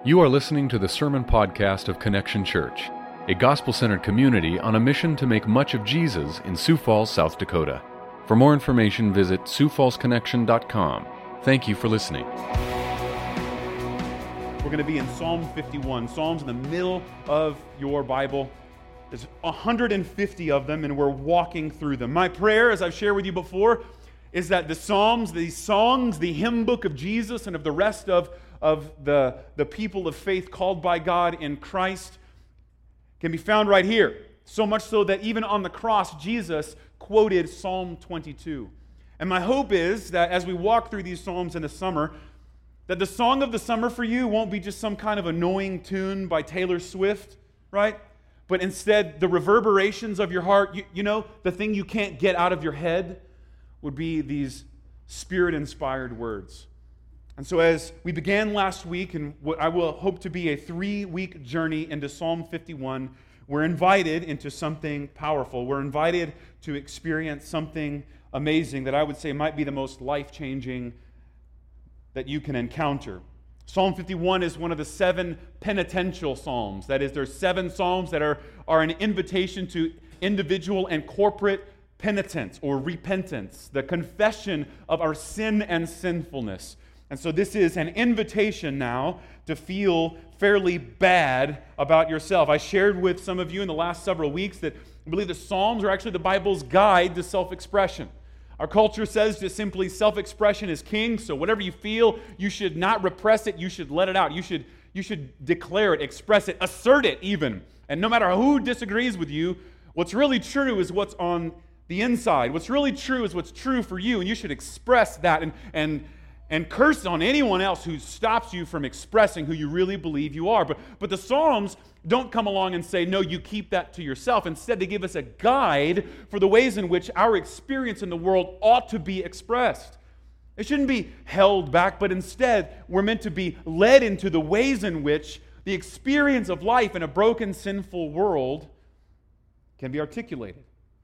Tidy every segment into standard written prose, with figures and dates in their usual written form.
You are listening to the sermon podcast of Connection Church, a gospel-centered community on a mission to make much of Jesus in Sioux Falls, South Dakota. For more information, visit SiouxFallsConnection.com. Thank you for listening. We're going to be in Psalm 51. Psalms in the middle of your Bible. There's 150 of them, and we're walking through them. My prayer, as I've shared with you before, is that the Psalms, these songs, the hymn book of Jesus and of the rest of the people of faith called by God in Christ can be found right here. So much so that even on the cross, Jesus quoted Psalm 22. And my hope is that as we walk through these Psalms in the summer, that the song of the summer for you won't be just some kind of annoying tune by Taylor Swift, right? But instead, the reverberations of your heart, you know, the thing you can't get out of your head, would be these Spirit-inspired words. And so as we began last week, and what I will hope to be a 3-week journey into Psalm 51, we're invited into something powerful. We're invited to experience something amazing that I would say might be the most life-changing that you can encounter. Psalm 51 is one of the 7 penitential psalms. That is, there's 7 psalms that are an invitation to individual and corporate penitence or repentance, the confession of our sin and sinfulness. And so this is an invitation now to feel fairly bad about yourself. I shared with some of you in the last several weeks that I believe the Psalms are actually the Bible's guide to self-expression. Our culture says just simply self-expression is king, so whatever you feel, you should not repress it, you should let it out. You should declare it, express it, assert it even. And no matter who disagrees with you, what's really true is what's on the inside. What's really true is what's true for you, and you should express that and curse on anyone else who stops you from expressing who you really believe you are. But the Psalms don't come along and say, no, you keep that to yourself. Instead, they give us a guide for the ways in which our experience in the world ought to be expressed. It shouldn't be held back, but instead, we're meant to be led into the ways in which the experience of life in a broken, sinful world can be articulated.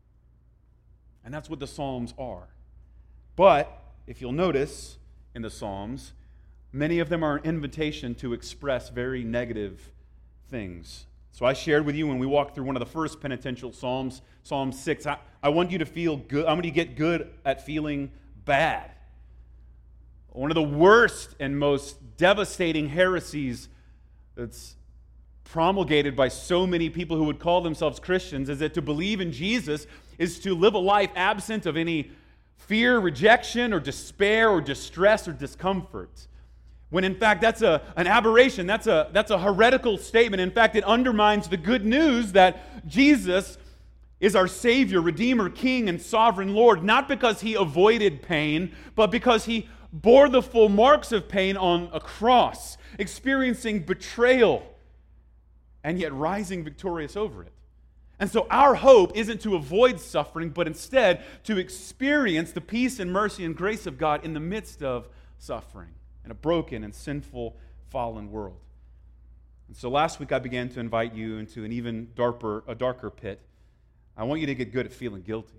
And that's what the Psalms are. But, if you'll notice, in the Psalms, many of them are an invitation to express very negative things. So I shared with you when we walked through one of the first penitential Psalms, Psalm 6, I want you to feel good. I want you to get good at feeling bad. One of the worst and most devastating heresies that's promulgated by so many people who would call themselves Christians is that to believe in Jesus is to live a life absent of any fear, rejection, or despair, or distress, or discomfort. When in fact that's an aberration, that's a heretical statement. In fact, it undermines the good news that Jesus is our Savior, Redeemer, King, and Sovereign Lord, not because He avoided pain, but because He bore the full marks of pain on a cross, experiencing betrayal, and yet rising victorious over it. And so our hope isn't to avoid suffering, but instead to experience the peace and mercy and grace of God in the midst of suffering in a broken and sinful, fallen world. And so last week I began to invite you into an even darker pit. I want you to get good at feeling guilty.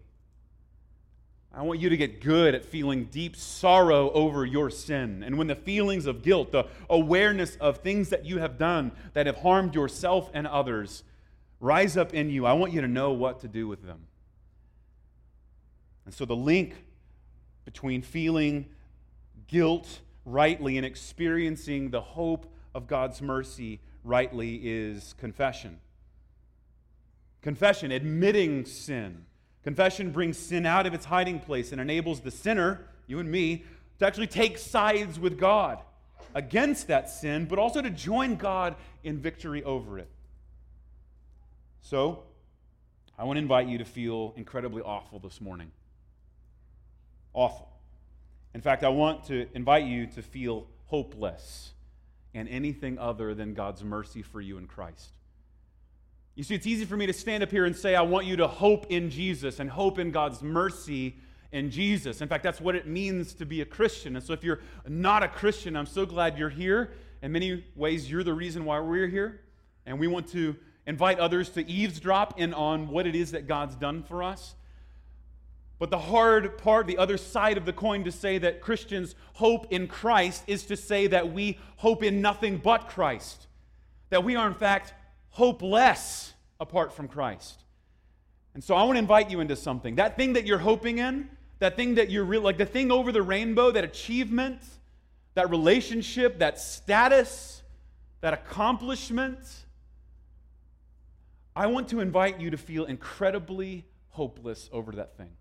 I want you to get good at feeling deep sorrow over your sin. And when the feelings of guilt, the awareness of things that you have done that have harmed yourself and others, rise up in you, I want you to know what to do with them. And so the link between feeling guilt rightly and experiencing the hope of God's mercy rightly is confession. Confession, admitting sin. Confession brings sin out of its hiding place and enables the sinner, you and me, to actually take sides with God against that sin, but also to join God in victory over it. So, I want to invite you to feel incredibly awful this morning. Awful. In fact, I want to invite you to feel hopeless and anything other than God's mercy for you in Christ. You see, it's easy for me to stand up here and say, I want you to hope in Jesus and hope in God's mercy in Jesus. In fact, that's what it means to be a Christian. And so if you're not a Christian, I'm so glad you're here. In many ways, you're the reason why we're here. And we want to invite others to eavesdrop in on what it is that God's done for us. But the hard part, the other side of the coin to say that Christians hope in Christ is to say that we hope in nothing but Christ. That we are, in fact, hopeless apart from Christ. And so I want to invite you into something. That thing that you're hoping in, that thing that you're like the thing over the rainbow, that achievement, that relationship, that status, that accomplishment, I want to invite you to feel incredibly hopeless over that thing.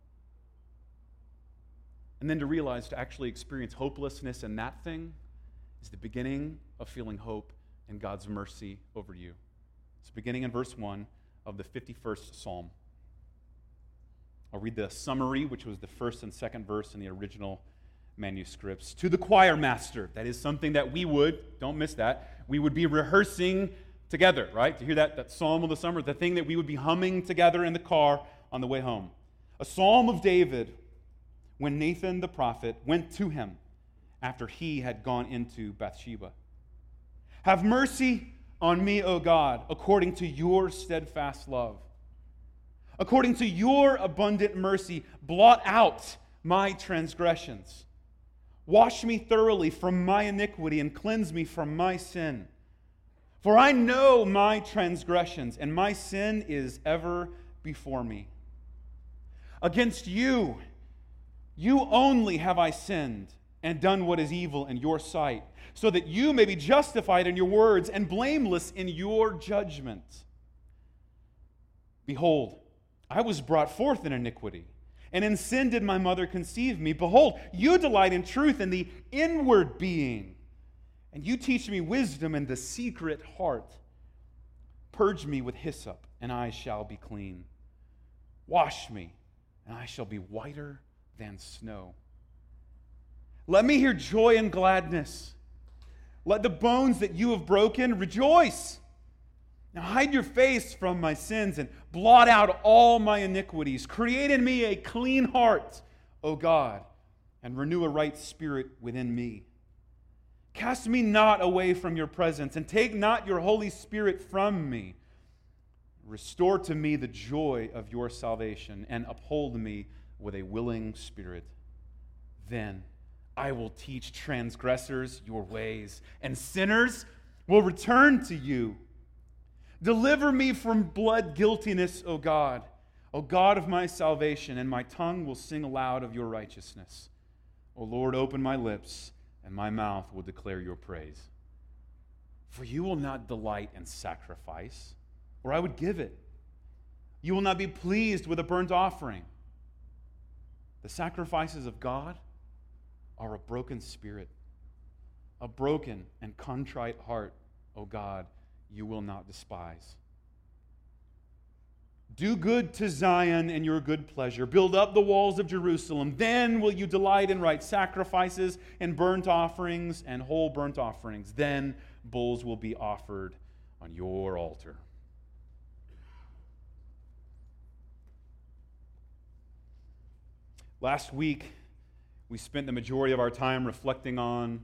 And then to realize to actually experience hopelessness in that thing is the beginning of feeling hope in God's mercy over you. It's beginning in verse 1 of the 51st Psalm. I'll read the summary, which was the first and second verse in the original manuscripts. To the choir master, that is something that we would, don't miss that, we would be rehearsing together, right? To hear that psalm of the summer, the thing that we would be humming together in the car on the way home. A psalm of David when Nathan the prophet went to him after he had gone into Bathsheba. Have mercy on me, O God, according to your steadfast love. According to your abundant mercy, blot out my transgressions. Wash me thoroughly from my iniquity and cleanse me from my sin. For I know my transgressions, and my sin is ever before me. Against you only have I sinned and done what is evil in your sight, so that you may be justified in your words and blameless in your judgment. Behold, I was brought forth in iniquity, and in sin did my mother conceive me. Behold, you delight in truth in the inward being, and you teach me wisdom in the secret heart. Purge me with hyssop, and I shall be clean. Wash me, and I shall be whiter than snow. Let me hear joy and gladness. Let the bones that you have broken rejoice. Now hide your face from my sins and blot out all my iniquities. Create in me a clean heart, O God, and renew a right spirit within me. Cast me not away from your presence, and take not your Holy Spirit from me. Restore to me the joy of your salvation, and uphold me with a willing spirit. Then I will teach transgressors your ways, and sinners will return to you. Deliver me from blood guiltiness, O God of my salvation, and my tongue will sing aloud of your righteousness. O Lord, open my lips, and my mouth will declare your praise. For you will not delight in sacrifice, or I would give it. You will not be pleased with a burnt offering. The sacrifices of God are a broken spirit, a broken and contrite heart, O God, you will not despise. Do good to Zion in your good pleasure. Build up the walls of Jerusalem. Then will you delight in right sacrifices and burnt offerings and whole burnt offerings. Then bulls will be offered on your altar. Last week, we spent the majority of our time reflecting on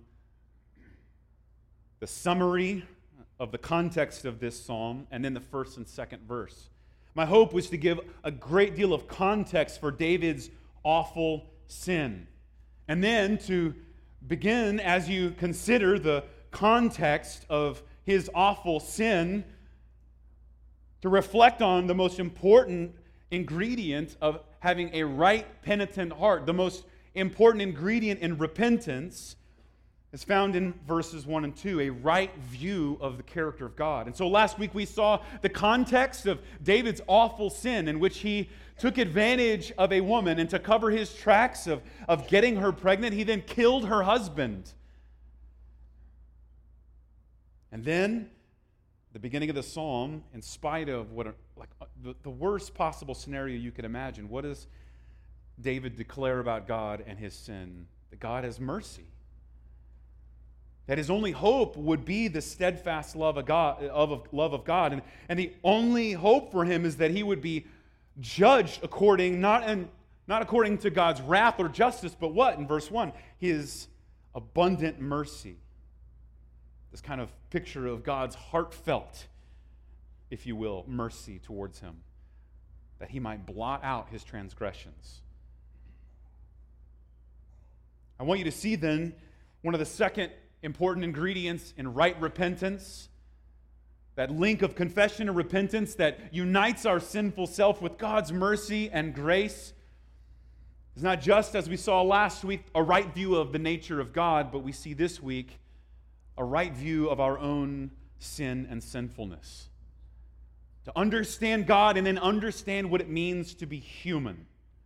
the summary of the context of this psalm and then the first and second verse. My hope was to give a great deal of context for David's awful sin. And then to begin, as you consider the context of his awful sin, to reflect on the most important ingredient of having a right penitent heart. The most important ingredient in repentance is found in verses 1 and 2, a right view of the character of God. And so last week we saw the context of David's awful sin in which he took advantage of a woman, and to cover his tracks of getting her pregnant, he then killed her husband. And then, the beginning of the psalm, in spite of the worst possible scenario you could imagine, what does David declare about God and his sin? That God has mercy. That his only hope would be the steadfast love of God. And the only hope for him is that he would be judged according, not according to God's wrath or justice, but what? In verse 1, his abundant mercy. This kind of picture of God's heartfelt, if you will, mercy towards him. That he might blot out his transgressions I want you to see then one of the second important ingredients in right repentance, that link of confession and repentance that unites our sinful self with God's mercy and grace. It's not just, as we saw last week, a right view of the nature of God, but we see this week a right view of our own sin and sinfulness. To understand God and then understand what it means to be human.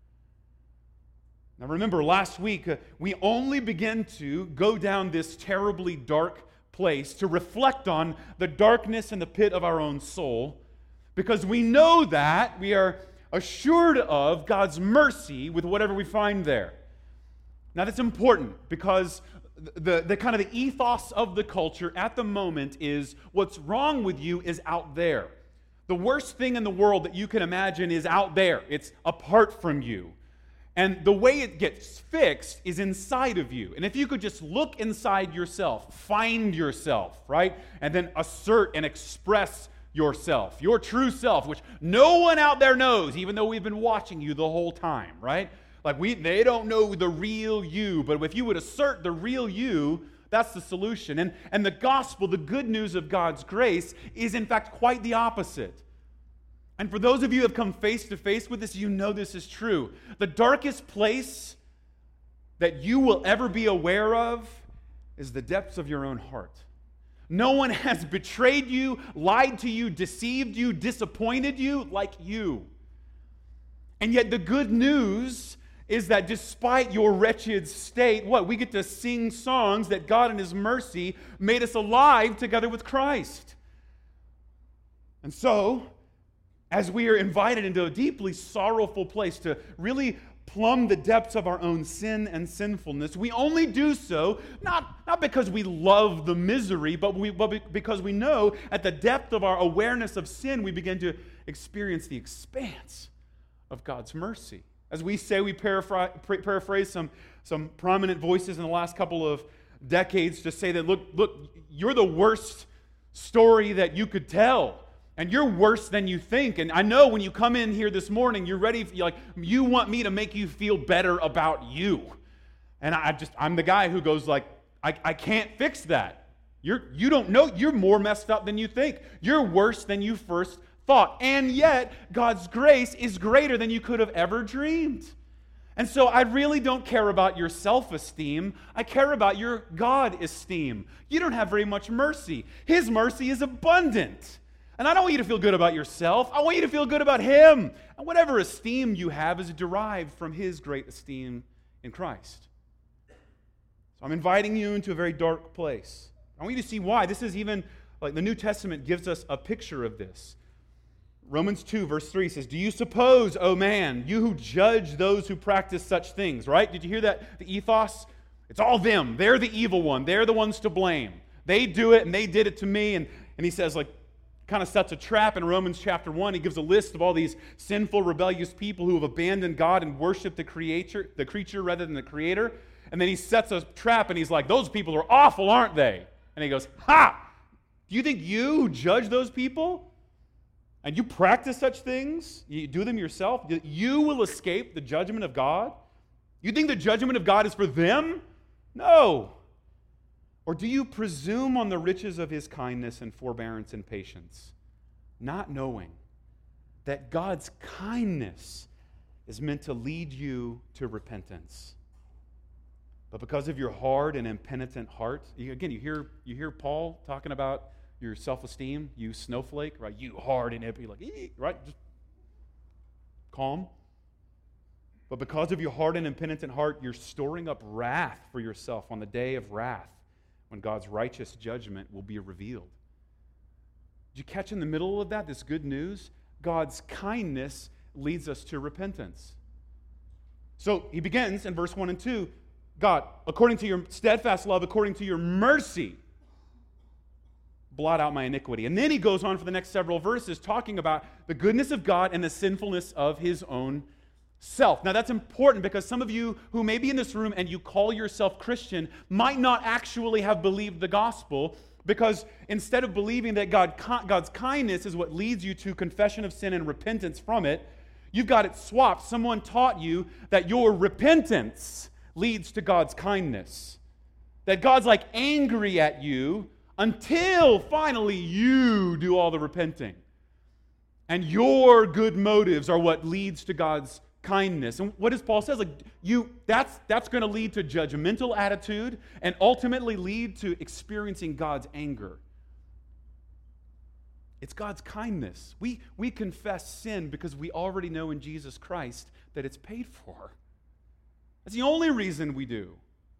Now remember, last week, we only began to go down this terribly dark place to reflect on the darkness and the pit of our own soul, because we know that we are assured of God's mercy with whatever we find there. Now that's important because the kind of the ethos of the culture at the moment is what's wrong with you is out there. The worst thing in the world that you can imagine is out there. It's apart from you. And the way it gets fixed is inside of you. And if you could just look inside yourself, find yourself, right? And then assert and express yourself, your true self, which no one out there knows, even though we've been watching you the whole time, right? Like they don't know the real you, but if you would assert the real you, that's the solution. And the gospel, the good news of God's grace, is in fact quite the opposite. And for those of you who have come face to face with this, you know this is true. The darkest place that you will ever be aware of is the depths of your own heart. No one has betrayed you, lied to you, deceived you, disappointed you like you. And yet the good news is that despite your wretched state, we get to sing songs that God in His mercy made us alive together with Christ. And so, as we are invited into a deeply sorrowful place to really plumb the depths of our own sin and sinfulness, we only do so not because we love the misery, but because we know at the depth of our awareness of sin, we begin to experience the expanse of God's mercy. As we say, we paraphrase some prominent voices in the last couple of decades to say that, look, you're the worst story that you could tell. And you're worse than you think. And I know when you come in here this morning, you're ready, you want me to make you feel better about you. And I'm the guy who goes like, I can't fix that. You don't know, you're more messed up than you think. You're worse than you first thought. And yet, God's grace is greater than you could have ever dreamed. And so I really don't care about your self-esteem. I care about your God-esteem. You don't have very much mercy. His mercy is abundant. And I don't want you to feel good about yourself. I want you to feel good about Him. And whatever esteem you have is derived from His great esteem in Christ. So I'm inviting you into a very dark place. I want you to see why. This is even, like the New Testament gives us a picture of this. Romans 2, verse 3 says, "Do you suppose, O man, you who judge those who practice such things," right? Did you hear that? The ethos? It's all them. They're the evil one. They're the ones to blame. They do it, and they did it to me. And he says, kind of sets a trap in Romans chapter 1. He gives a list of all these sinful, rebellious people who have abandoned God and worshiped the creature rather than the Creator. And then he sets a trap, and he's like, those people are awful, aren't they? And he goes, ha! Do you think you judge those people? And you practice such things? You do them yourself? You will escape the judgment of God? You think the judgment of God is for them? No. Or do you presume on the riches of His kindness and forbearance and patience, not knowing that God's kindness is meant to lead you to repentance? But because of your hard and impenitent heart, you hear Paul talking about your self-esteem, you snowflake, right? You hard and impenitent, right? Just calm. But because of your hard and impenitent heart, you're storing up wrath for yourself on the day of wrath, when God's righteous judgment will be revealed. Did you catch in the middle of that, this good news? God's kindness leads us to repentance. So he begins in verse 1 and 2, God, according to your steadfast love, according to your mercy, blot out my iniquity. And then he goes on for the next several verses talking about the goodness of God and the sinfulness of His own self. Now that's important because some of you who may be in this room and you call yourself Christian might not actually have believed the gospel, because instead of believing that God's kindness is what leads you to confession of sin and repentance from it, you've got it swapped. Someone taught you that your repentance leads to God's kindness. That God's like angry at you until finally you do all the repenting. And your good motives are what leads to God's kindness. And what does Paul says? Like that's going to lead to judgmental attitude and ultimately lead to experiencing God's anger. It's God's kindness. We confess sin because we already know in Jesus Christ that it's paid for. That's the only reason we do.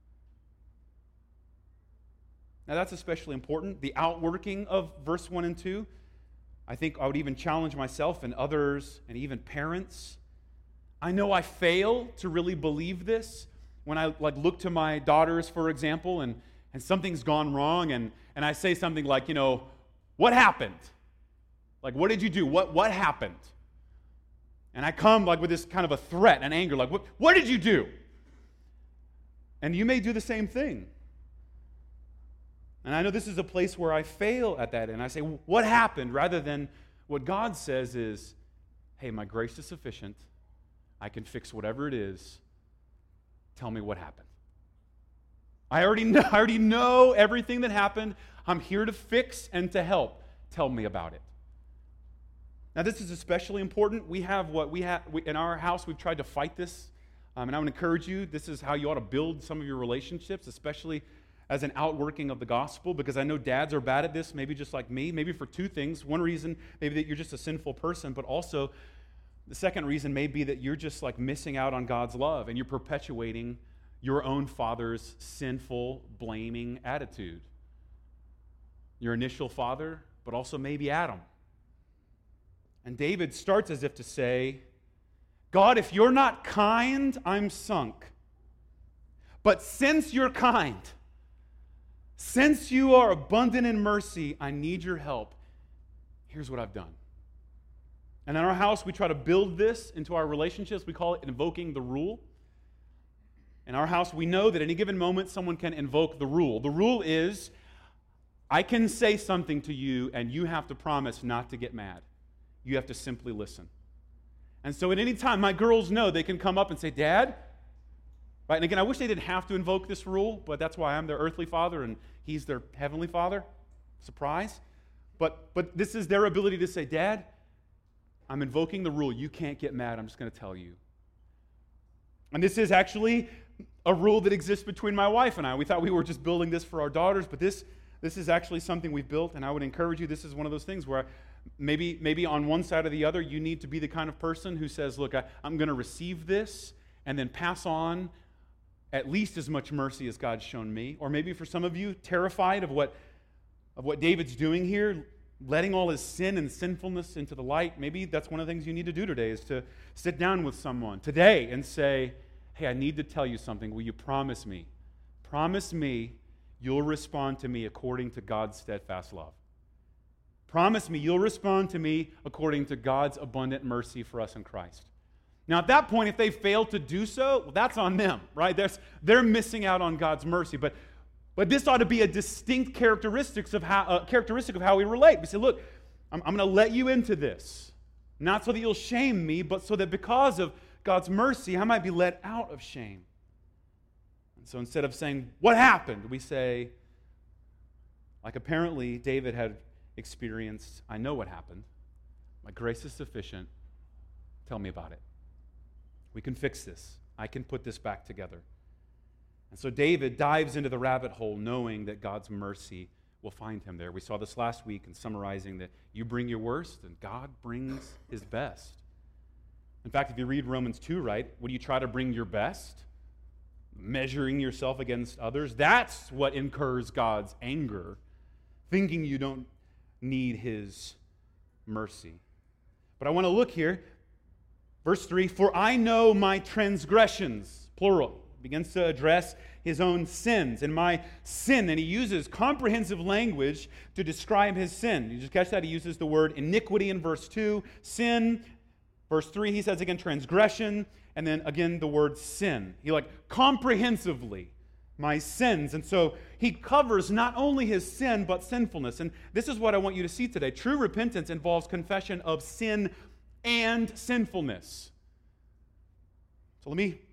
Now that's especially important. The outworking of verse 1 and 2. I think I would even challenge myself and others and even parents. I know I fail to really believe this when I look to my daughters, for example, and something's gone wrong, and I say something like, what happened? Like, what did you do? What happened? And I come with this kind of a threat and anger, like, what did you do? And you may do the same thing. And I know this is a place where I fail at that, and I say, what happened? Rather than what God says is, hey, my grace is sufficient. I can fix whatever it is. Tell me what happened. I already know everything that happened. I'm here to fix and to help. Tell me about it. Now, this is especially important. We have in our house, we've tried to fight this. And I would encourage you, this is how you ought to build some of your relationships, especially as an outworking of the gospel, because I know dads are bad at this, maybe just like me, maybe for two things. One reason, maybe that you're just a sinful person, but also the second reason may be that you're just missing out on God's love and you're perpetuating your own father's sinful, blaming attitude. Your initial father, but also maybe Adam. And David starts as if to say, God, if you're not kind, I'm sunk. But since you're kind, since you are abundant in mercy, I need your help. Here's what I've done. And in our house, we try to build this into our relationships. We call it invoking the rule. In our house, we know that at any given moment, someone can invoke the rule. The rule is, I can say something to you, and you have to promise not to get mad. You have to simply listen. And so at any time, my girls know they can come up and say, Dad, right? And again, I wish they didn't have to invoke this rule, but that's why I'm their earthly father and he's their heavenly father. Surprise. But this is their ability to say, Dad, I'm invoking the rule. You can't get mad. I'm just going to tell you. And this is actually a rule that exists between my wife and I. We thought we were just building this for our daughters, but this is actually something we've built, and I would encourage you, this is one of those things where maybe on one side or the other, you need to be the kind of person who says, look, I'm going to receive this and then pass on at least as much mercy as God's shown me. Or maybe for some of you, terrified of what David's doing here, letting all his sin and sinfulness into the light, maybe that's one of the things you need to do today, is to sit down with someone today and say, hey, I need to tell you something. Will you promise me? Promise me you'll respond to me according to God's steadfast love. Promise me you'll respond to me according to God's abundant mercy for us in Christ. Now, at that point, if they fail to do so, well, that's on them, right? They're missing out on God's mercy. But this ought to be a distinct characteristic of how we relate. We say, look, I'm going to let you into this, not so that you'll shame me, but so that because of God's mercy, I might be let out of shame. And so instead of saying, what happened? We say, like apparently David had experienced, I know what happened. My grace is sufficient. Tell me about it. We can fix this. I can put this back together. And so David dives into the rabbit hole knowing that God's mercy will find him there. We saw this last week in summarizing that you bring your worst and God brings his best. In fact, if you read Romans 2, right, when you try to bring your best, measuring yourself against others, that's what incurs God's anger, thinking you don't need his mercy. But I want to look here, verse 3, for I know my transgressions, plural, begins to address his own sins and my sin, and he uses comprehensive language to describe his sin. You just catch that? He uses the word iniquity in verse 2, sin. Verse 3, he says again transgression, and then again the word sin. He comprehensively, my sins. And so he covers not only his sin, but sinfulness. And this is what I want you to see today. True repentance involves confession of sin and sinfulness. So let me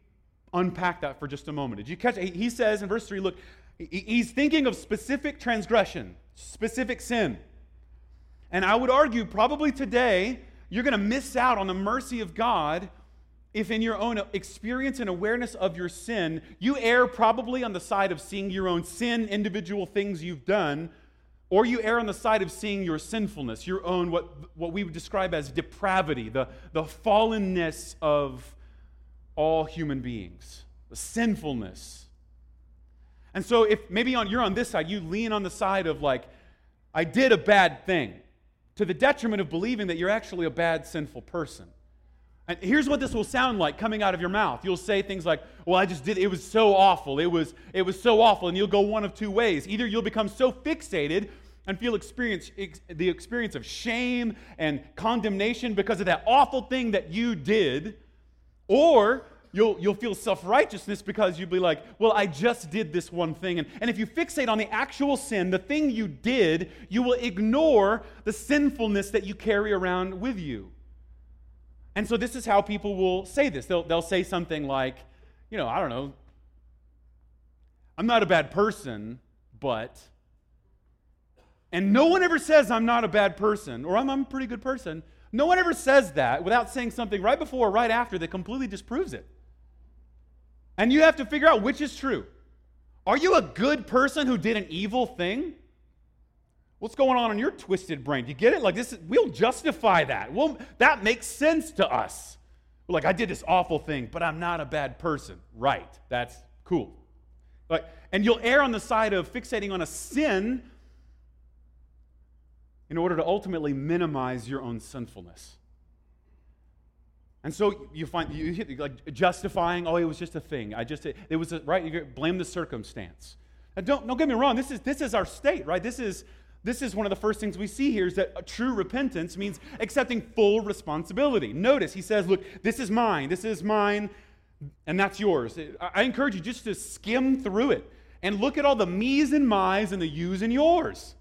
unpack that for just a moment. Did you catch it? He says in verse 3, look, he's thinking of specific transgression, specific sin. And I would argue probably today you're going to miss out on the mercy of God if in your own experience and awareness of your sin, you err probably on the side of seeing your own sin, individual things you've done, or you err on the side of seeing your sinfulness, your own, what we would describe as depravity, the fallenness of all human beings, the sinfulness. And so if maybe you're on this side, you lean on the side of like, I did a bad thing, to the detriment of believing that you're actually a bad, sinful person. And here's what this will sound like coming out of your mouth. You'll say things like, well, I just did, it was so awful. It was so awful. And you'll go one of two ways. Either you'll become so fixated and feel the experience of shame and condemnation because of that awful thing that you did, or you'll feel self-righteousness because you'll be like, well, I just did this one thing. And if you fixate on the actual sin, the thing you did, you will ignore the sinfulness that you carry around with you. And so this is how people will say this. They'll say something like, I don't know, I'm not a bad person, but... And no one ever says I'm not a bad person, or I'm a pretty good person. No one ever says that without saying something right before or right after that completely disproves it. And you have to figure out which is true. Are you a good person who did an evil thing? What's going on in your twisted brain? Do you get it? Like we'll justify that. Well, that makes sense to us. We're like, I did this awful thing, but I'm not a bad person. Right. That's cool. And you'll err on the side of fixating on a sin in order to ultimately minimize your own sinfulness. And so you find like justifying, oh, it was just a thing. Right? You blame the circumstance. Now, don't get me wrong. This is our state, right? This is one of the first things we see here is that a true repentance means accepting full responsibility. Notice he says, look, this is mine, and that's yours. I encourage you just to skim through it and look at all the me's and my's and the you's and yours.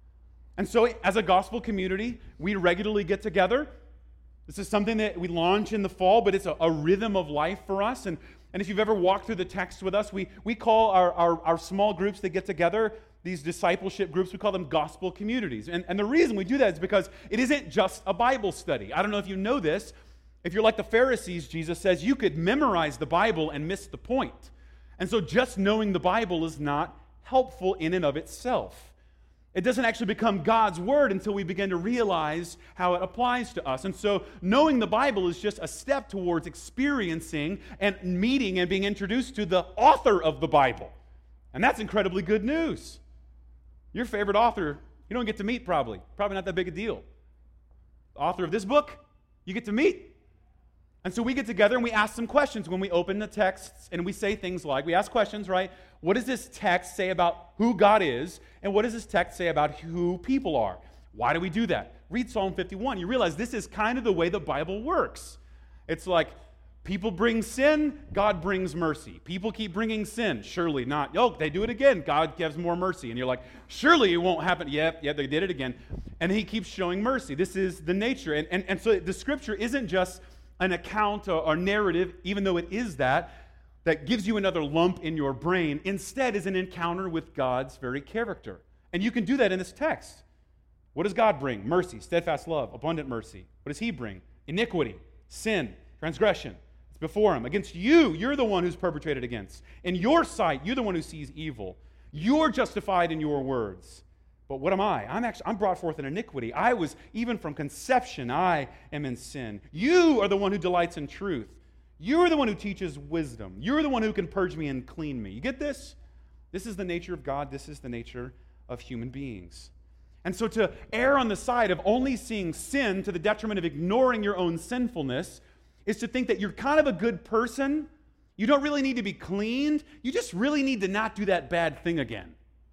And so as a gospel community, we regularly get together. This is something that we launch in the fall, but it's a rhythm of life for us. And if you've ever walked through the text with us, we call our small groups that get together, these discipleship groups, we call them gospel communities. And the reason we do that is because it isn't just a Bible study. I don't know if you know this. If you're like the Pharisees, Jesus says, you could memorize the Bible and miss the point. And so just knowing the Bible is not helpful in and of itself. It doesn't actually become God's word until we begin to realize how it applies to us. And so knowing the Bible is just a step towards experiencing and meeting and being introduced to the author of the Bible. And that's incredibly good news. Your favorite author, you don't get to meet probably. Probably not that big a deal. The author of this book, you get to meet. And so we get together and we ask some questions when we open the texts, and we say things like, we ask questions, right? What does this text say about who God is? And what does this text say about who people are? Why do we do that? Read Psalm 51. You realize this is kind of the way the Bible works. It's like people bring sin, God brings mercy. People keep bringing sin. Surely not. Oh, they do it again. God gives more mercy. And you're like, surely it won't happen. Yep, they did it again. And he keeps showing mercy. This is the nature. And so the scripture isn't just an account or narrative, even though it is that gives you another lump in your brain. Instead is an encounter with God's very character. And you can do that in this text. What does God bring? Mercy, steadfast love, abundant mercy. What does he bring? Iniquity, sin, transgression. It's before him. Against you, you're the one who's perpetrated against. In your sight, you're the one who sees evil. You're justified in your words. But what am I? I'm brought forth in iniquity. I was, even from conception, I am in sin. You are the one who delights in truth. You are the one who teaches wisdom. You're the one who can purge me and clean me. You get this? This is the nature of God. This is the nature of human beings. And so to err on the side of only seeing sin to the detriment of ignoring your own sinfulness is to think that you're kind of a good person. You don't really need to be cleaned. You just really need to not do that bad thing again.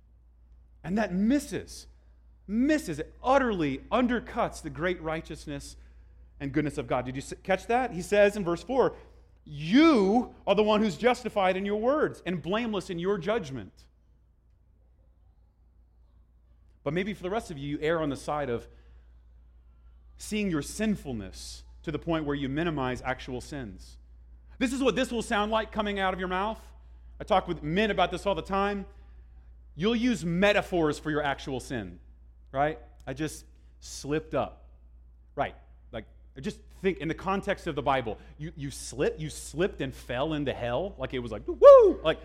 And that misses, it utterly undercuts the great righteousness and goodness of God. Did you catch that? He says in verse 4, you are the one who's justified in your words and blameless in your judgment. But maybe for the rest of you, you err on the side of seeing your sinfulness to the point where you minimize actual sins. This is what this will sound like coming out of your mouth. I talk with men about this all the time. You'll use metaphors for your actual sin, right? I just slipped up. Right. Like, just think in the context of the Bible, you slipped and fell into hell. Like it was like, woo! Like,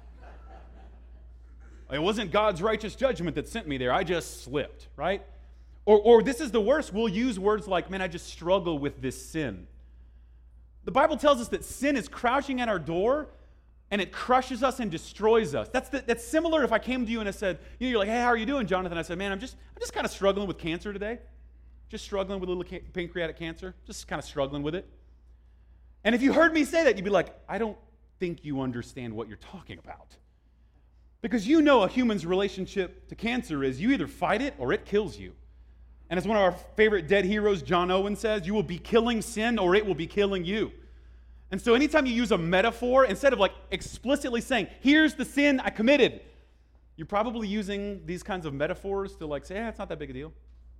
it wasn't God's righteous judgment that sent me there. I just slipped, right? Or this is the worst. We'll use words like, man, I just struggle with this sin. The Bible tells us that sin is crouching at our door, and it crushes us and destroys us. That's similar if I came to you and I said, you're like, hey, how are you doing, Jonathan? I said, man, I'm just kind of struggling with cancer today. Just struggling with a little pancreatic cancer. Just kind of struggling with it. And if you heard me say that, you'd be like, I don't think you understand what you're talking about. Because you know a human's relationship to cancer is you either fight it or it kills you. And as one of our favorite dead heroes, John Owen, says, you will be killing sin or it will be killing you. And so anytime you use a metaphor, instead of like explicitly saying, here's the sin I committed, you're probably using these kinds of metaphors to like say, it's not that big a deal.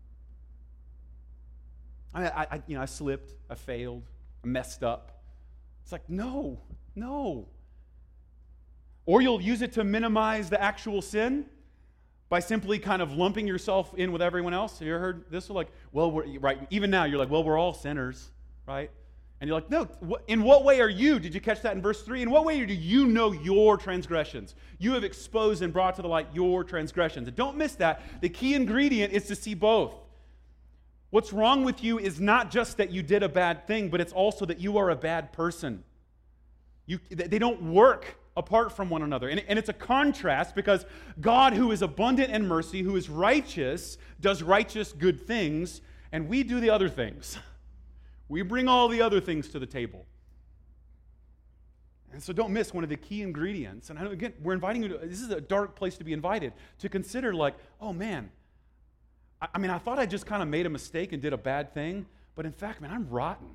I slipped, I failed, I messed up. It's like, no. Or you'll use it to minimize the actual sin by simply kind of lumping yourself in with everyone else. Have you ever heard this? Like, right, even now you're like, we're all sinners, right? And you're like, no, in what way are you? Did you catch that in verse 3? In what way do you know your transgressions? You have exposed and brought to the light your transgressions. And don't miss that. The key ingredient is to see both. What's wrong with you is not just that you did a bad thing, but it's also that you are a bad person. They don't work apart from one another. And it's a contrast because God, who is abundant in mercy, who is righteous, does righteous good things, and we do the other things. We bring all the other things to the table. And so don't miss one of the key ingredients. And again, we're inviting you to, this is a dark place to be invited, to consider like, oh man, I thought I just kind of made a mistake and did a bad thing, but in fact, man, I'm rotten.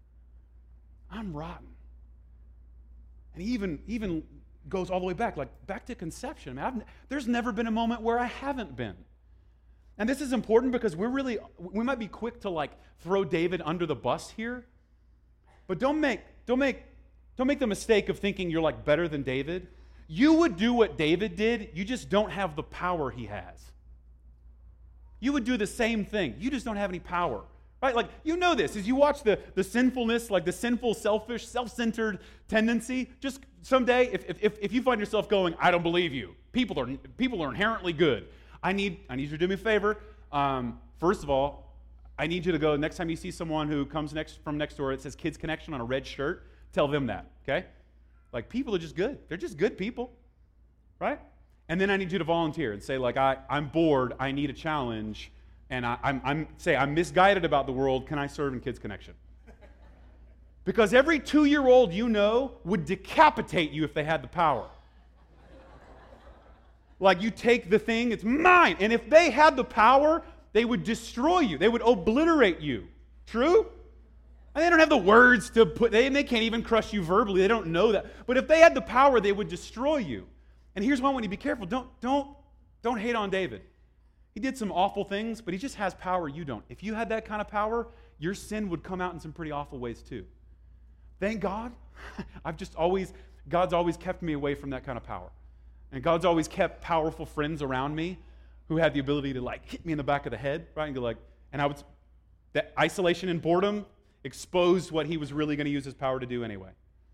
And he even goes all the way back, like back to conception. There's never been a moment where I haven't been. And this is important because we might be quick to like throw David under the bus here, but don't make the mistake of thinking you're like better than David. You would do what David did, you just don't have the power he has. You would do the same thing. You just don't have any power. Right? Like, you know this. As you watch the sinfulness, like the sinful, selfish, self-centered tendency, just someday, if you find yourself going, I don't believe you. People are inherently good. I need you to do me a favor. First of all, I need you to go, next time you see someone who comes from next door, it says Kids Connection on a red shirt, tell them that, okay? Like, people are just good. They're just good people, right? And then I need you to volunteer and say, like, I'm bored, I need a challenge, and I'm misguided about the world, can I serve in Kids Connection? Because every 2-year-old you know would decapitate you if they had the power. Like, you take the thing, it's mine. And if they had the power, they would destroy you. They would obliterate you. True? And they don't have the words to put, they can't even crush you verbally. They don't know that. But if they had the power, they would destroy you. And here's why I want you to be careful. Don't hate on David. He did some awful things, but he just has power you don't. If you had that kind of power, your sin would come out in some pretty awful ways too. Thank God. God's always kept me away from that kind of power. And God's always kept powerful friends around me who had the ability to like hit me in the back of the head, right? And go like, that isolation and boredom exposed what he was really going to use his power to do anyway.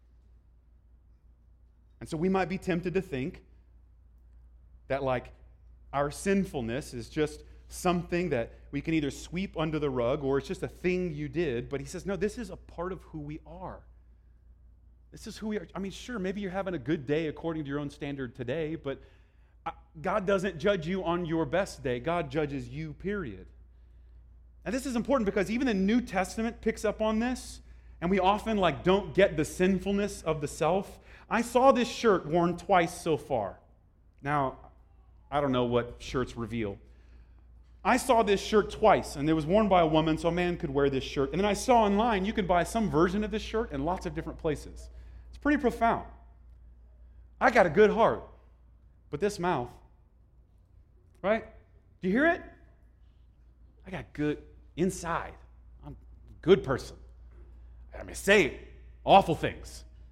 And so we might be tempted to think that like our sinfulness is just something that we can either sweep under the rug or it's just a thing you did. But he says, no, this is a part of who we are. This is who we are. I mean, sure, maybe you're having a good day according to your own standard today, but God doesn't judge you on your best day. God judges you, period. And this is important because even the New Testament picks up on this, and we often like don't get the sinfulness of the self. I saw this shirt worn twice so far. Now, I don't know what shirts reveal. I saw this shirt twice, and it was worn by a woman, so a man could wear this shirt. And then I saw online you can buy some version of this shirt in lots of different places. It's pretty profound. I got a good heart, but this mouth, right? Do you hear it? I got good inside. I'm a good person. I may say awful things.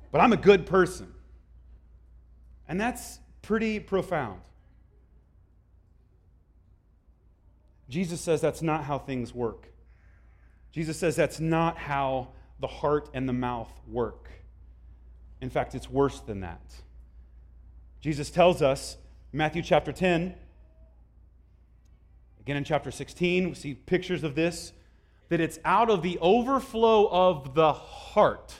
but I'm a good person. And that's pretty profound. Jesus says that's not how things work. Jesus says that's not how the heart and the mouth work. In fact, it's worse than that. Jesus tells us, Matthew chapter 10, again in chapter 16, we see pictures of this, that it's out of the overflow of the heart.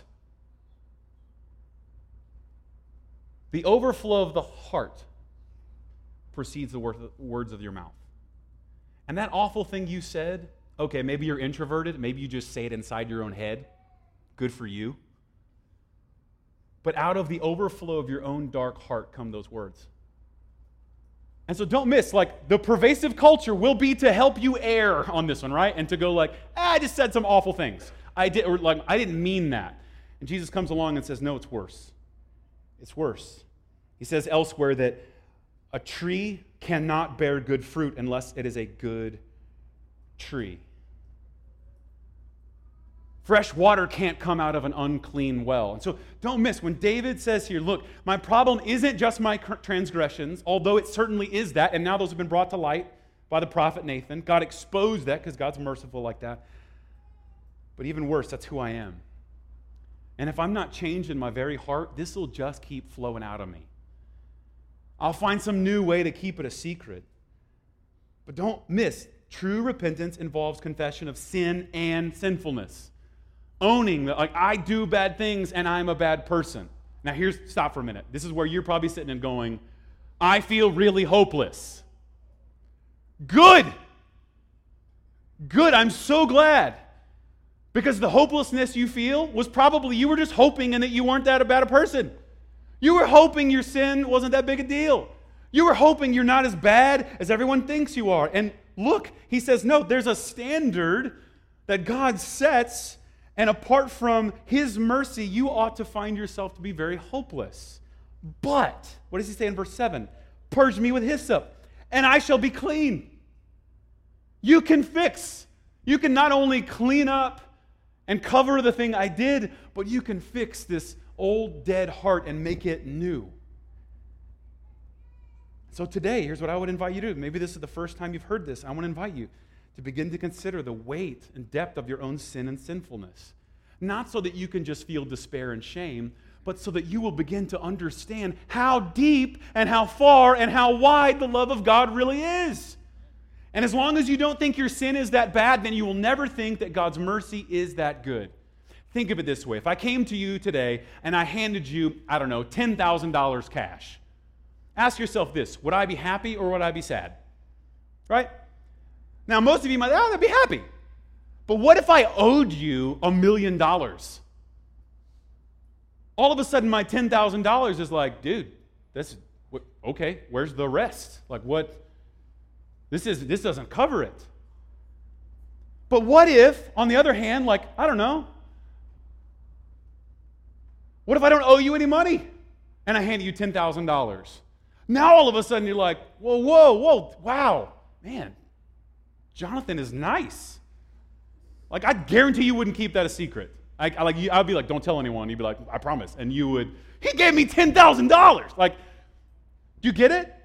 The overflow of the heart precedes the words of your mouth. And that awful thing you said, okay, maybe you're introverted, maybe you just say it inside your own head. Good for you. But out of the overflow of your own dark heart come those words. And so don't miss, like, the pervasive culture will be to help you err on this one, right? And to go like, I just said some awful things. I didn't mean that. And Jesus comes along and says, no, it's worse. It's worse. He says elsewhere that a tree cannot bear good fruit unless it is a good tree. Fresh water can't come out of an unclean well. And so don't miss, when David says here, look, my problem isn't just my transgressions, although it certainly is that, and now those have been brought to light by the prophet Nathan. God exposed that because God's merciful like that. But even worse, that's who I am. And if I'm not changed in my very heart, this will just keep flowing out of me. I'll find some new way to keep it a secret. But don't miss, true repentance involves confession of sin and sinfulness. Owning that, like, I do bad things and I'm a bad person. Now stop for a minute. This is where you're probably sitting and going, I feel really hopeless. Good. Good, I'm so glad. Because the hopelessness you feel was probably you were just hoping and that you weren't that bad a person. You were hoping your sin wasn't that big a deal. You were hoping you're not as bad as everyone thinks you are. And look, he says, no, there's a standard that God sets, and apart from his mercy, you ought to find yourself to be very hopeless. But, what does he say in verse 7? Purge me with hyssop, and I shall be clean. You can fix. You can not only clean up and cover the thing I did, but you can fix this old dead heart and make it new. So today, here's what I would invite you to do. Maybe this is the first time you've heard this. I want to invite you to begin to consider the weight and depth of your own sin and sinfulness. Not so that you can just feel despair and shame, but so that you will begin to understand how deep and how far and how wide the love of God really is. And as long as you don't think your sin is that bad, then you will never think that God's mercy is that good. Think of it this way. If I came to you today and I handed you, $10,000 cash, ask yourself this: would I be happy or would I be sad? Right? Now, most of you might, I'd be happy. But what if I owed you $1 million? All of a sudden, my $10,000 is like, dude, okay, where's the rest? Like, what? This doesn't cover it. But what if, on the other hand, what if I don't owe you any money and I hand you $10,000? Now all of a sudden you're like, whoa, wow, man, Jonathan is nice. Like, I guarantee you wouldn't keep that a secret. I'd be like, don't tell anyone. You'd be like, I promise. And you would, he gave me $10,000. Like, do you get it?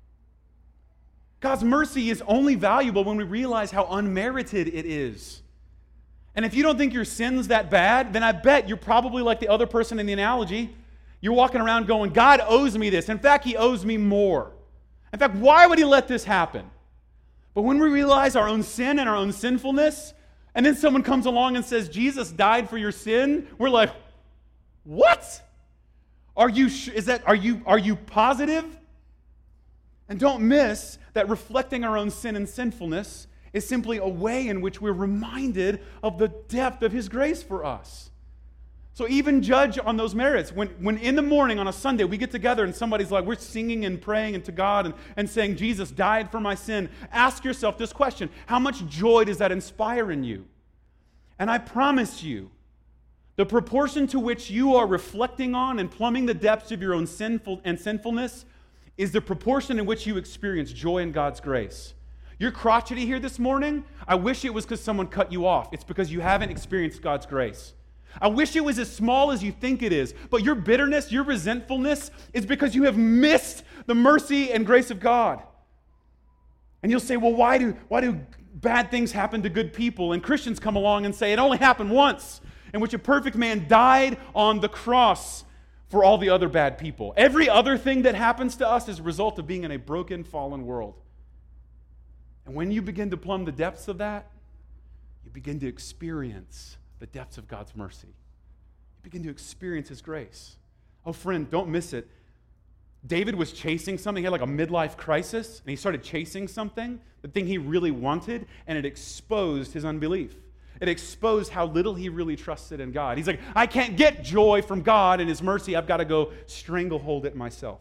God's mercy is only valuable when we realize how unmerited it is. And if you don't think your sin's that bad, then I bet you're probably like the other person in the analogy. You're walking around going, God owes me this. In fact, he owes me more. In fact, why would he let this happen? But when we realize our own sin and our own sinfulness, and then someone comes along and says, Jesus died for your sin, we're like, what? Are you positive? And don't miss that reflecting our own sin and sinfulness is simply a way in which we're reminded of the depth of his grace for us. So even judge on those merits. When in the morning on a Sunday we get together and somebody's like, we're singing and praying and to God and saying, Jesus died for my sin, ask yourself this question: how much joy does that inspire in you? And I promise you, the proportion to which you are reflecting on and plumbing the depths of your own sinfulness is the proportion in which you experience joy in God's grace. You're crotchety here this morning. I wish it was because someone cut you off. It's because you haven't experienced God's grace. I wish it was as small as you think it is, but your bitterness, your resentfulness is because you have missed the mercy and grace of God. And you'll say, well, why do bad things happen to good people? And Christians come along and say, it only happened once, in which a perfect man died on the cross for all the other bad people. Every other thing that happens to us is a result of being in a broken, fallen world. And when you begin to plumb the depths of that, you begin to experience the depths of God's mercy. You begin to experience His grace. Oh, friend, don't miss it. David was chasing something. He had like a midlife crisis, and he started chasing something, the thing he really wanted, and it exposed his unbelief. It exposed how little he really trusted in God. He's like, I can't get joy from God and His mercy. I've got to go stranglehold it myself.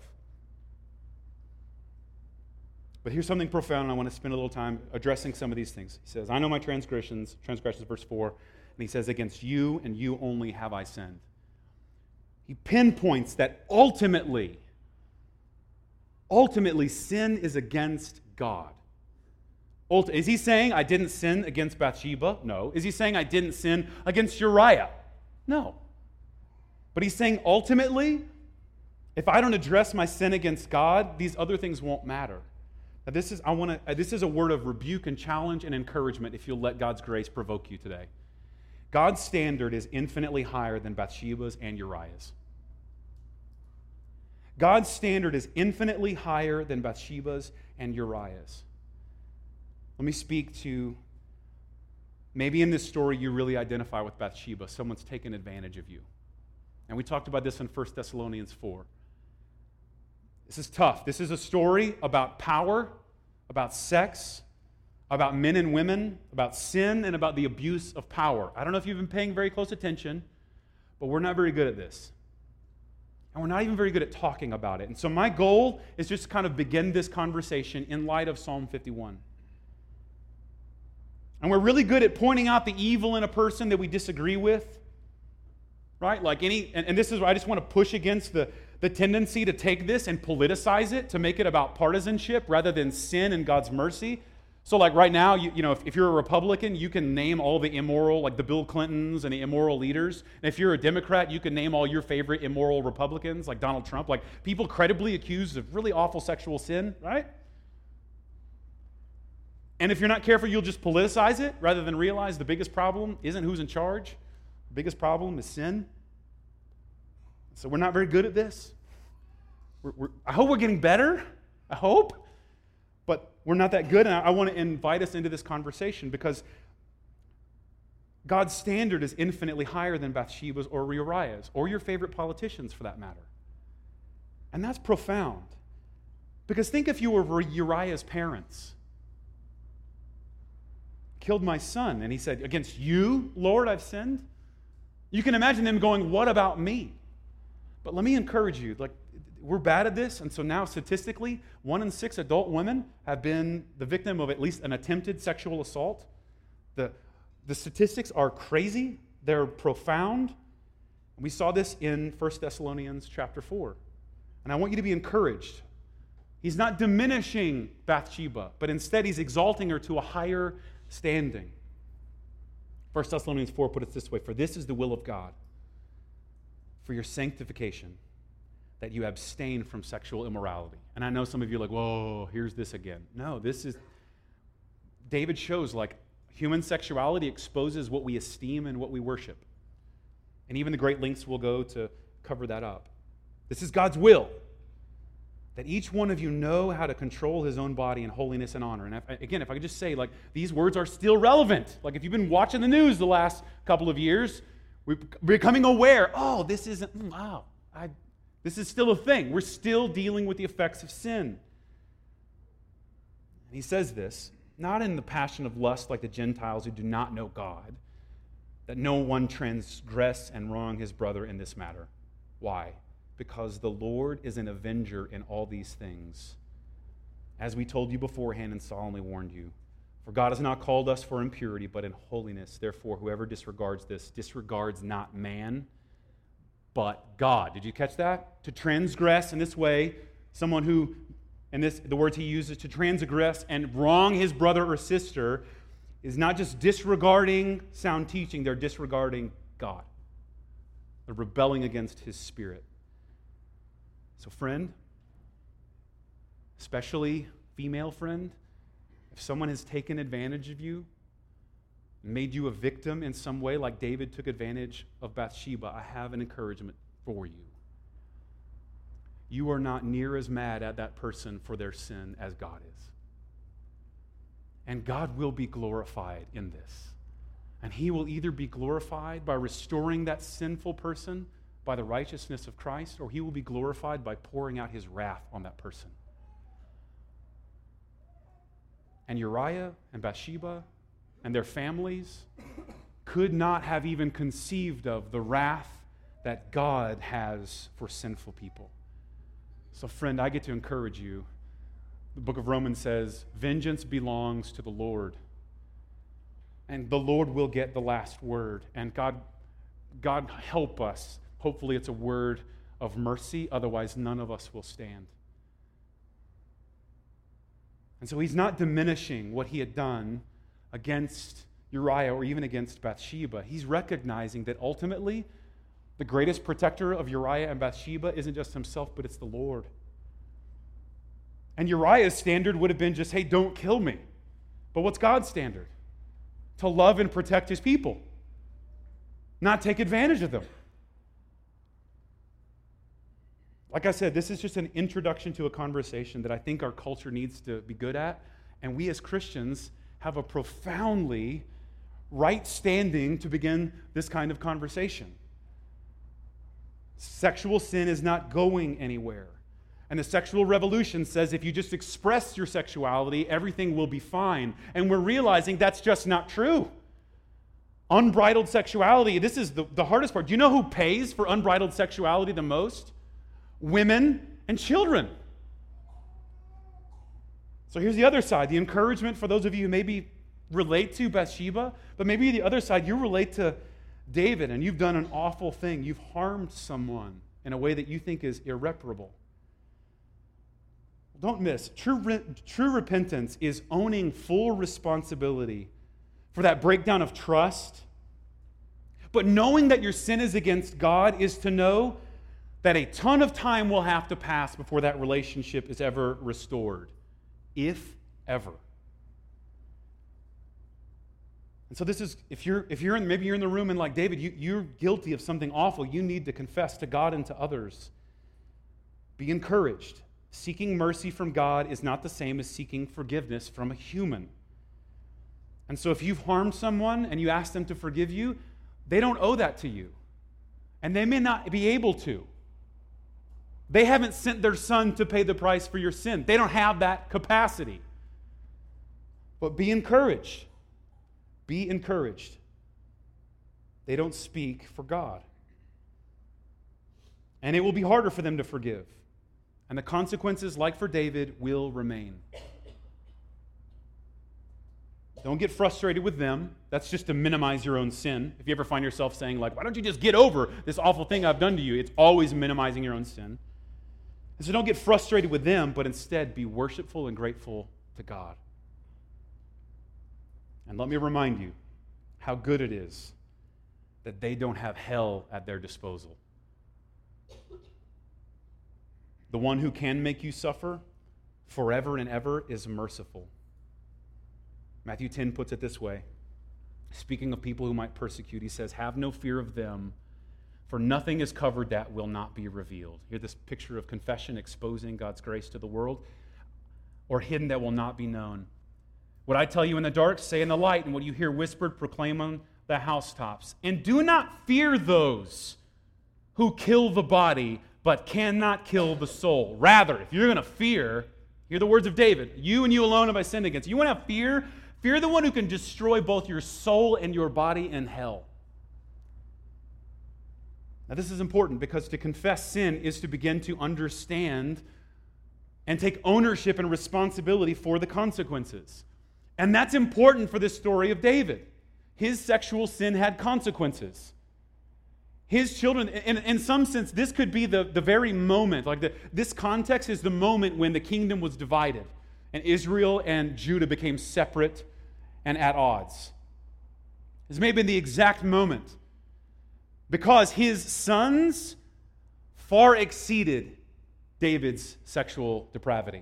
But here's something profound, and I want to spend a little time addressing some of these things. He says, I know my transgressions, verse 4, and he says, against you and you only have I sinned. He pinpoints that ultimately, sin is against God. Is he saying I didn't sin against Bathsheba? No. Is he saying I didn't sin against Uriah? No. But he's saying ultimately, if I don't address my sin against God, these other things won't matter. Now this is a word of rebuke and challenge and encouragement if you'll let God's grace provoke you today. God's standard is infinitely higher than Bathsheba's and Uriah's. God's standard is infinitely higher than Bathsheba's and Uriah's. Let me speak to, maybe in this story you really identify with Bathsheba. Someone's taken advantage of you. And we talked about this in 1 Thessalonians 4. This is tough. This is a story about power, about sex, about men and women, about sin, and about the abuse of power. I don't know if you've been paying very close attention, but we're not very good at this. And we're not even very good at talking about it. And so my goal is just to kind of begin this conversation in light of Psalm 51. And we're really good at pointing out the evil in a person that we disagree with, right? Like and this is where I just want to push against the tendency to take this and politicize it, to make it about partisanship rather than sin and God's mercy. So like right now, you know, if you're a Republican, you can name all the immoral, like the Bill Clintons and the immoral leaders. And if you're a Democrat, you can name all your favorite immoral Republicans, like Donald Trump, like people credibly accused of really awful sexual sin, right? And if you're not careful, you'll just politicize it rather than realize the biggest problem isn't who's in charge. The biggest problem is sin. So we're not very good at this. I hope we're getting better. I hope. But we're not that good, and I want to invite us into this conversation because God's standard is infinitely higher than Bathsheba's or Uriah's, or your favorite politicians for that matter. And that's profound. Because think if you were Uriah's parents. Killed my son, and he said, against you, Lord, I've sinned. You can imagine them going, what about me? But let me encourage you, like, we're bad at this, and so now statistically, 1 in 6 adult women have been the victim of at least an attempted sexual assault. The statistics are crazy. They're profound. We saw this in 1 Thessalonians chapter 4. And I want you to be encouraged. He's not diminishing Bathsheba, but instead he's exalting her to a higher standing. 1 Thessalonians 4 put it this way, for this is the will of God, for your sanctification, that you abstain from sexual immorality. And I know some of you are like, whoa, here's this again. No, David shows like human sexuality exposes what we esteem and what we worship. And even the great lengths will go to cover that up. This is God's will, that each one of you know how to control his own body in holiness and honor. And if I could just say, like, these words are still relevant. Like, if you've been watching the news the last couple of years, we're becoming aware, this is still a thing. We're still dealing with the effects of sin. And he says this, not in the passion of lust like the Gentiles who do not know God, that no one transgress and wrong his brother in this matter. Why? Because the Lord is an avenger in all these things, as we told you beforehand and solemnly warned you. For God has not called us for impurity, but in holiness. Therefore, whoever disregards this disregards not man, but God. Did you catch that? To transgress in this way, someone who, the words he uses, to transgress and wrong his brother or sister, is not just disregarding sound teaching, they're disregarding God. They're rebelling against his Spirit. So friend, especially female friend, if someone has taken advantage of you, made you a victim in some way like David took advantage of Bathsheba, I have an encouragement for you. You are not near as mad at that person for their sin as God is. And God will be glorified in this. And he will either be glorified by restoring that sinful person by the righteousness of Christ, or he will be glorified by pouring out his wrath on that person. And Uriah and Bathsheba and their families could not have even conceived of the wrath that God has for sinful people. So friend, I get to encourage you. The book of Romans says, vengeance belongs to the Lord. And the Lord will get the last word. And God help us. Hopefully it's a word of mercy, otherwise none of us will stand. And so he's not diminishing what he had done against Uriah or even against Bathsheba. He's recognizing that ultimately the greatest protector of Uriah and Bathsheba isn't just himself, but it's the Lord. And Uriah's standard would have been just, hey, don't kill me. But what's God's standard? To love and protect his people, not take advantage of them. Like I said, this is just an introduction to a conversation that I think our culture needs to be good at, and we as Christians have a profoundly right standing to begin this kind of conversation. Sexual sin is not going anywhere. And the sexual revolution says if you just express your sexuality, everything will be fine. And we're realizing that's just not true. Unbridled sexuality, this is the hardest part. Do you know who pays for unbridled sexuality the most? Women and children. So here's the other side, the encouragement for those of you who maybe relate to Bathsheba, but maybe the other side, you relate to David and you've done an awful thing. You've harmed someone in a way that you think is irreparable. Don't miss, true repentance is owning full responsibility for that breakdown of trust. But knowing that your sin is against God is to know that a ton of time will have to pass before that relationship is ever restored, if ever. And so this is, maybe you're in the room and like David, you're guilty of something awful. You need to confess to God and to others. Be encouraged. Seeking mercy from God is not the same as seeking forgiveness from a human. And so if you've harmed someone and you ask them to forgive you, they don't owe that to you. And they may not be able to. They haven't sent their son to pay the price for your sin. They don't have that capacity. But be encouraged. Be encouraged. They don't speak for God. And it will be harder for them to forgive. And the consequences, like for David, will remain. Don't get frustrated with them. That's just to minimize your own sin. If you ever find yourself saying, like, why don't you just get over this awful thing I've done to you? It's always minimizing your own sin. And so don't get frustrated with them, but instead be worshipful and grateful to God. And let me remind you how good it is that they don't have hell at their disposal. The one who can make you suffer forever and ever is merciful. Matthew 10 puts it this way. Speaking of people who might persecute, he says, have no fear of them, for nothing is covered that will not be revealed. Hear this picture of confession exposing God's grace to the world, or hidden that will not be known. What I tell you in the dark, say in the light, and what you hear whispered, proclaim on the housetops. And do not fear those who kill the body, but cannot kill the soul. Rather, if you're going to fear, hear the words of David, you and you alone have I sinned against. You want to have fear? Fear the one who can destroy both your soul and your body in hell. Now this is important because to confess sin is to begin to understand and take ownership and responsibility for the consequences. And that's important for this story of David. His sexual sin had consequences. His children, in some sense, this could be the very moment, this context is the moment when the kingdom was divided and Israel and Judah became separate and at odds. This may have been the exact moment. because his sons far exceeded David's sexual depravity.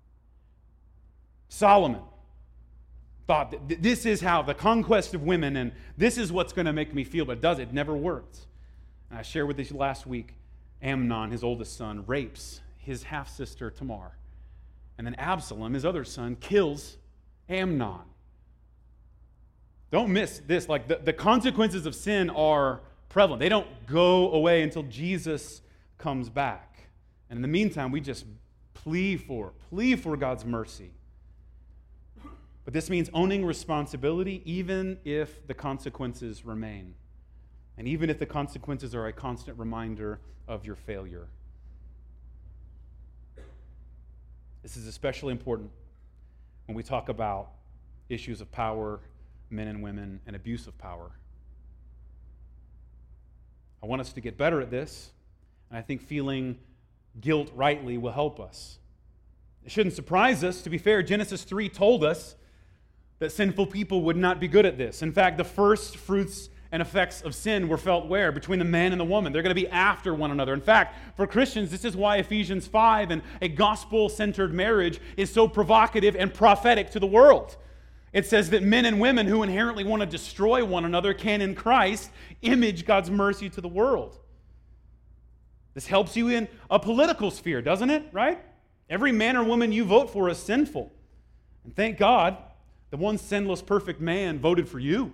Solomon thought that this is how the conquest of women, and this is what's going to make me feel, but it never worked. And I shared with you last week, Amnon, his oldest son, rapes his half-sister Tamar. And then Absalom, his other son, kills Amnon. Don't miss this. Like the consequences of sin are prevalent. They don't go away until Jesus comes back. And in the meantime, we just plea for God's mercy. But this means owning responsibility even if the consequences remain. And even if the consequences are a constant reminder of your failure. This is especially important when we talk about issues of power, men and women, and abuse of power. I want us to get better at this, and I think feeling guilt rightly will help us. It shouldn't surprise us. To be fair, Genesis 3 told us that sinful people would not be good at this. In fact, the first fruits and effects of sin were felt where? Between the man and the woman. They're going to be after one another. In fact, for Christians, this is why Ephesians 5 and a gospel-centered marriage is so provocative and prophetic to the world. It says that men and women who inherently want to destroy one another can, in Christ, image God's mercy to the world. This helps you in a political sphere, doesn't it? Right? Every man or woman you vote for is sinful. And thank God, the one sinless, perfect man voted for you.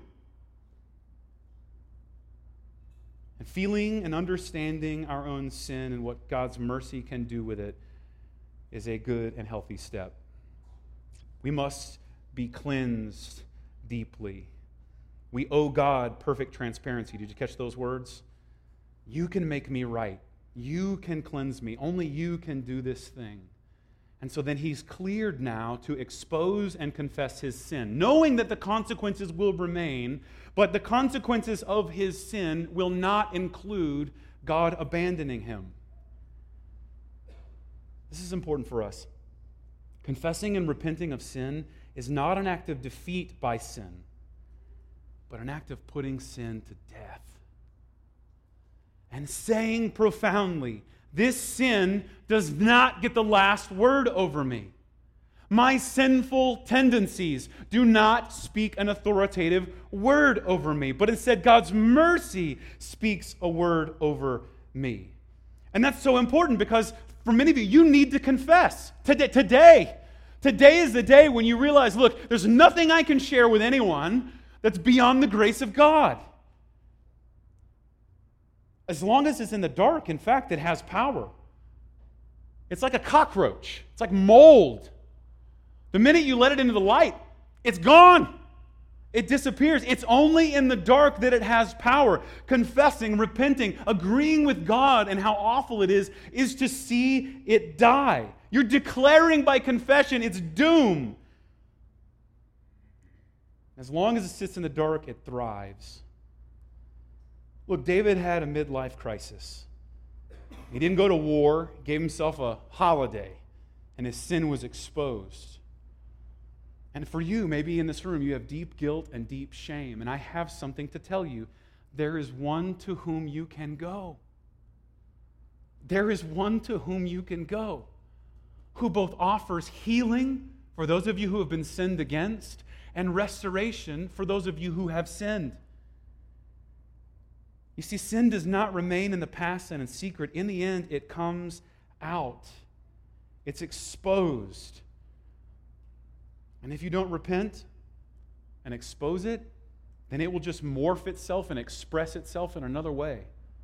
And feeling and understanding our own sin and what God's mercy can do with it is a good and healthy step. We must be cleansed deeply. We owe God perfect transparency. Did you catch those words? You can make me right. You can cleanse me. Only you can do this thing. And so then he's cleared now to expose and confess his sin, knowing that the consequences will remain, but the consequences of his sin will not include God abandoning him. This is important for us. Confessing and repenting of sin is not an act of defeat by sin, but an act of putting sin to death. And saying profoundly, this sin does not get the last word over me. My sinful tendencies do not speak an authoritative word over me, but instead God's mercy speaks a word over me. And that's so important because for many of you, you need to confess today. Today is the day when you realize, look, there's nothing I can share with anyone that's beyond the grace of God. As long as it's in the dark, in fact, it has power. It's like a cockroach. It's like mold. The minute you let it into the light, it's gone. It disappears. It's only in the dark that it has power. Confessing, repenting, agreeing with God and how awful it is to see it die. You're declaring by confession its doom. As long as it sits in the dark, it thrives. Look, David had a midlife crisis. He didn't go to war, gave himself a holiday, and his sin was exposed. And for you, maybe in this room, you have deep guilt and deep shame. And I have something to tell you. There is one to whom you can go. There is one to whom you can go, who both offers healing for those of you who have been sinned against and restoration for those of you who have sinned. You see, sin does not remain in the past and in secret. In the end, it comes out. It's exposed. And if you don't repent and expose it, then it will just morph itself and express itself in another way.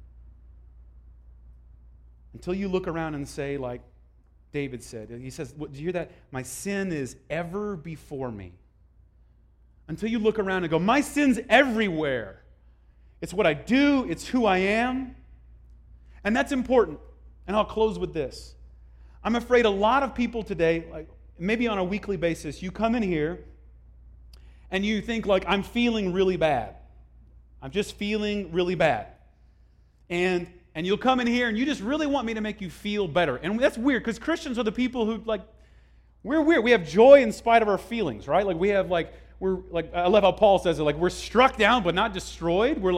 Until you look around and say, like David said, he says, do you hear that? My sin is ever before me. Until you look around and go, my sin's everywhere. It's what I do. It's who I am. And that's important. And I'll close with this. I'm afraid a lot of people today, like maybe on a weekly basis, you come in here and you think like, I'm feeling really bad. I'm just feeling really bad. And you'll come in here and you just really want me to make you feel better. And that's weird because Christians are the people who we're weird. We have joy in spite of our feelings, right? Like we have we're like, I love how Paul says it, like we're struck down but not destroyed.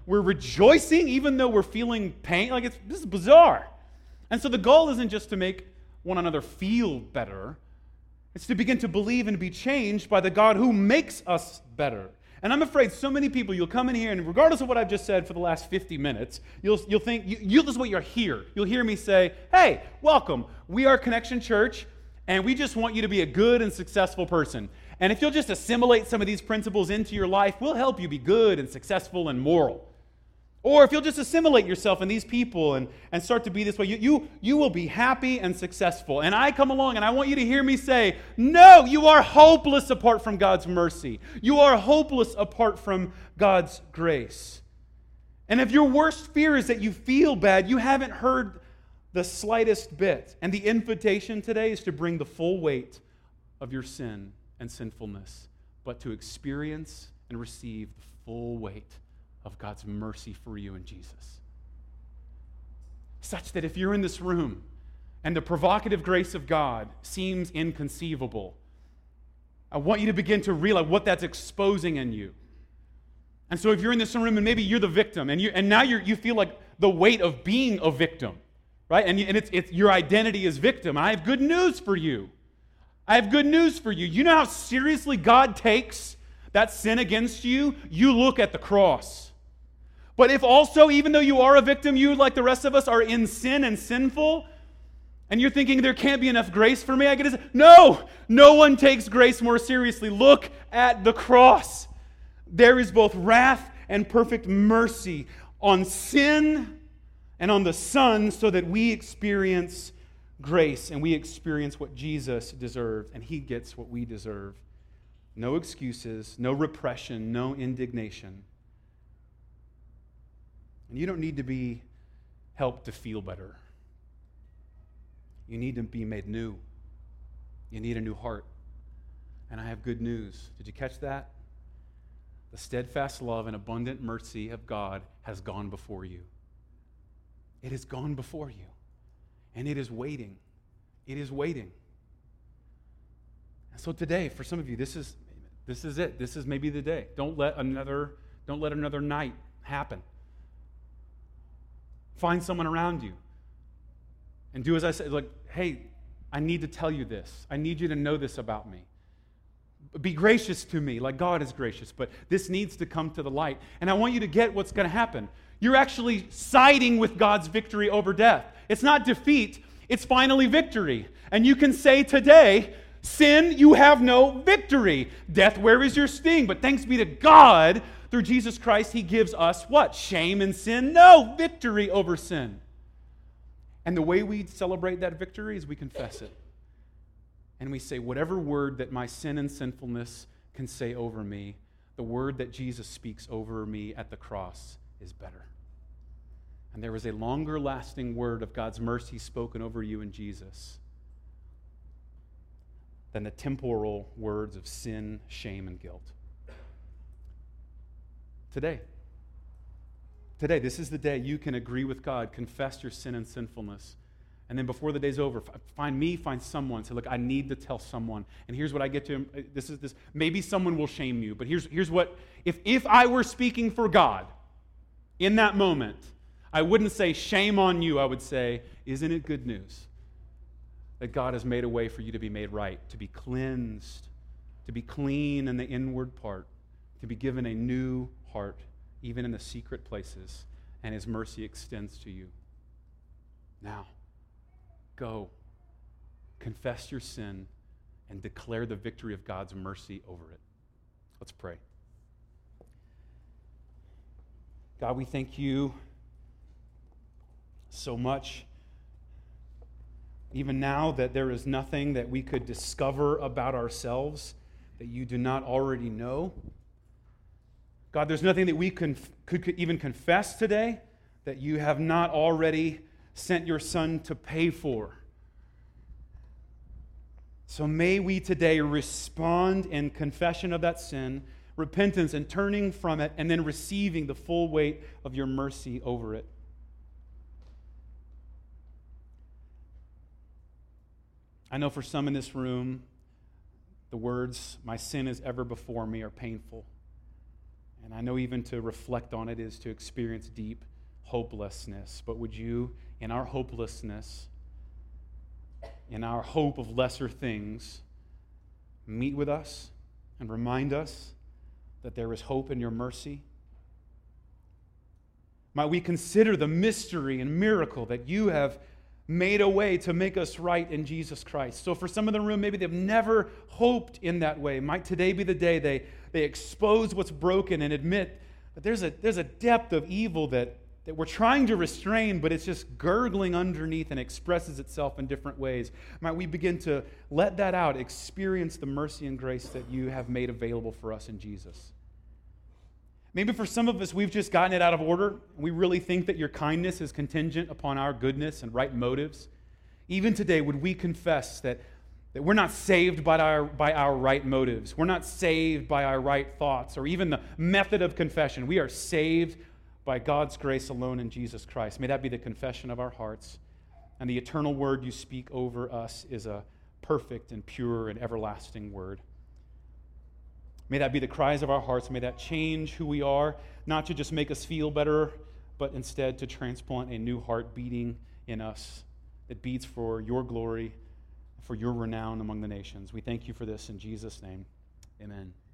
we're rejoicing even though we're feeling pain. Like, this is bizarre. And so the goal isn't just to make one another feel better. It's to begin to believe and be changed by the God who makes us better. And I'm afraid so many people, you'll come in here, and regardless of what I've just said for the last 50 minutes, you'll think, this is what you'll hear. You'll hear me say, hey, welcome. We are Connection Church, and we just want you to be a good and successful person. And if you'll just assimilate some of these principles into your life, we'll help you be good and successful and moral. Or if you'll just assimilate yourself in these people and start to be this way, you will be happy and successful. And I come along and I want you to hear me say, no, you are hopeless apart from God's mercy. You are hopeless apart from God's grace. And if your worst fear is that you feel bad, you haven't heard the slightest bit. And the invitation today is to bring the full weight of your sin and sinfulness, but to experience and receive the full weight of God's mercy for you in Jesus. Such that if you're in this room and the provocative grace of God seems inconceivable, I want you to begin to realize what that's exposing in you. And so if you're in this room and maybe you're the victim and now you feel like the weight of being a victim, right? And it's your identity as victim. I have good news for you. I have good news for you. You know how seriously God takes that sin against you? You look at the cross. But if also, even though you are a victim, you, like the rest of us, are in sin and sinful, and you're thinking there can't be enough grace for me, I get to say, no one takes grace more seriously. Look at the cross. There is both wrath and perfect mercy on sin and on the Son so that we experience grace and we experience what Jesus deserved, and He gets what we deserve. No excuses, no repression, no indignation. And you don't need to be helped to feel better. You need to be made new. You need a new heart. And I have good news. Did you catch that? The steadfast love and abundant mercy of God has gone before you. It has gone before you. And it is waiting. It is waiting. And so today, for some of you, this is it. This is maybe the day. Don't let another night happen. Find someone around you and do as I say, like, hey, I need to tell you this. I need you to know this about me. Be gracious to me like God is gracious, but this needs to come to the light. And I want you to get what's going to happen. You're actually siding with God's victory over death. It's not defeat, it's finally victory. And you can say today, sin, you have no victory. Death, where is your sting? But thanks be to God, through Jesus Christ, He gives us what? Shame and sin? No, victory over sin. And the way we celebrate that victory is we confess it. And we say, whatever word that my sin and sinfulness can say over me, the word that Jesus speaks over me at the cross is better. And there is a longer lasting word of God's mercy spoken over you in Jesus than the temporal words of sin, shame, and guilt. Today, this is the day you can agree with God, confess your sin and sinfulness, and then before the day's over, find someone. Say, look, I need to tell someone. And here's what I get to. This. Maybe someone will shame you, but here's what. If I were speaking for God in that moment, I wouldn't say shame on you. I would say, isn't it good news that God has made a way for you to be made right, to be cleansed, to be clean in the inward part, to be given a new heart, even in the secret places, and His mercy extends to you. Now, go, confess your sin, and declare the victory of God's mercy over it. Let's pray. God, we thank you so much, even now, that there is nothing that we could discover about ourselves that you do not already know. God, there's nothing that we could even confess today that you have not already sent your Son to pay for. So may we today respond in confession of that sin, repentance and turning from it, and then receiving the full weight of your mercy over it. I know for some in this room, the words, "my sin is ever before me," are painful. And I know even to reflect on it is to experience deep hopelessness. But would you, in our hopelessness, in our hope of lesser things, meet with us and remind us that there is hope in your mercy? Might we consider the mystery and miracle that you have made a way to make us right in Jesus Christ. So for some in the room, maybe they've never hoped in that way. Might today be the day they expose what's broken and admit that there's a depth of evil that we're trying to restrain, but it's just gurgling underneath and expresses itself in different ways. Might we begin to let that out, experience the mercy and grace that you have made available for us in Jesus. Maybe for some of us, we've just gotten it out of order. We really think that your kindness is contingent upon our goodness and right motives. Even today, would we confess that we're not saved by our right motives? We're not saved by our right thoughts or even the method of confession. We are saved by God's grace alone in Jesus Christ. May that be the confession of our hearts. And the eternal word you speak over us is a perfect and pure and everlasting word. May that be the cries of our hearts. May that change who we are, not to just make us feel better, but instead to transplant a new heart beating in us that beats for your glory, for your renown among the nations. We thank you for this in Jesus' name. Amen.